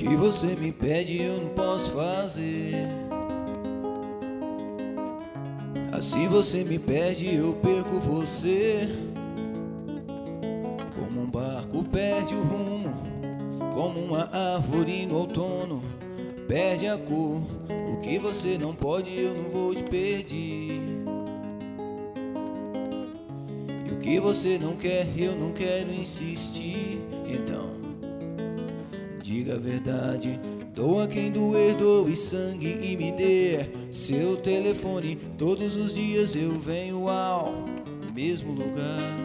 que você me pede eu não posso fazer. Assim você me perde, eu perco você. Como um barco perde o rumo, como uma árvore no outono perde a cor. O que você não pode eu não vou te pedir. E o que você não quer eu não quero insistir. Então diga a verdade, doa quem doer, doe sangue e me dê seu telefone. Todos os dias eu venho ao mesmo lugar.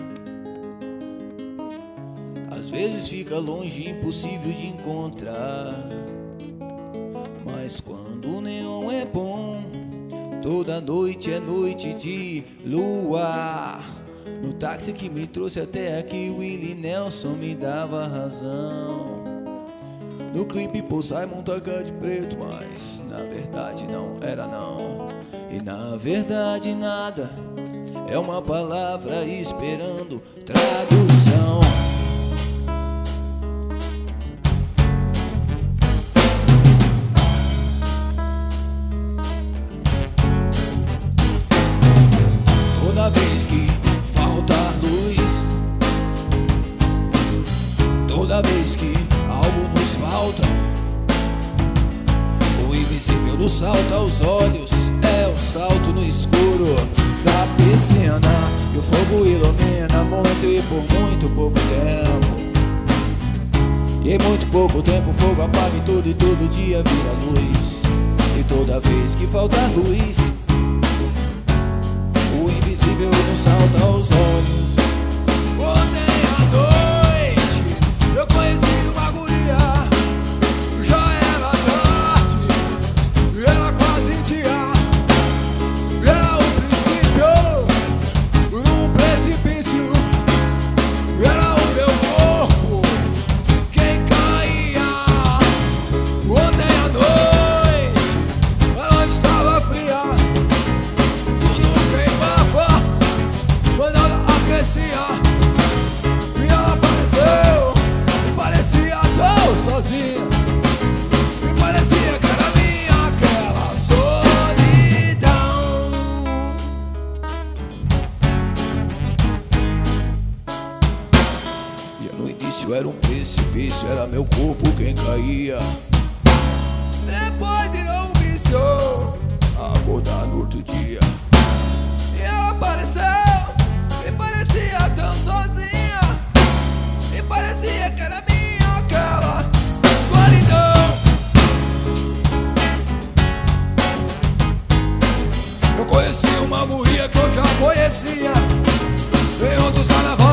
Às vezes fica longe, impossível de encontrar. Mas quando o neon é bom, toda noite é noite de luar. No táxi que me trouxe até aqui, Willie Nelson me dava razão. No clipe Paul Simon taca de preto, mas na verdade não era não. E na verdade nada é uma palavra esperando tradução. Toda vez que faltar luz, toda vez que algo nos falta, o invisível nos salta aos olhos. É o salto no escuro da piscina, e o fogo ilumina muito e por muito pouco tempo. E em muito pouco tempo o fogo apaga tudo e todo dia vira luz. E toda vez que faltar luz, o invisível nos salta aos olhos. Ontem à noite eu conheci uma guria. Já era tarde, era quase dia. Era o princípio num precipício. Era o meu corpo quem caía. Ontem à noite ela estava fria. Tudo queimava, mas nada aquecia. E ela apareceu, e parecia tão sozinha. E parecia que era minha aquela solidão. E no início era um precipício, era meu corpo quem caía. Depois virou um vício, a acordar no outro dia. E ela apareceu, e parecia tão sozinha. E parecia que era minha aquela solidão. Eu conheci uma guria que eu já conhecia em outros carnavais.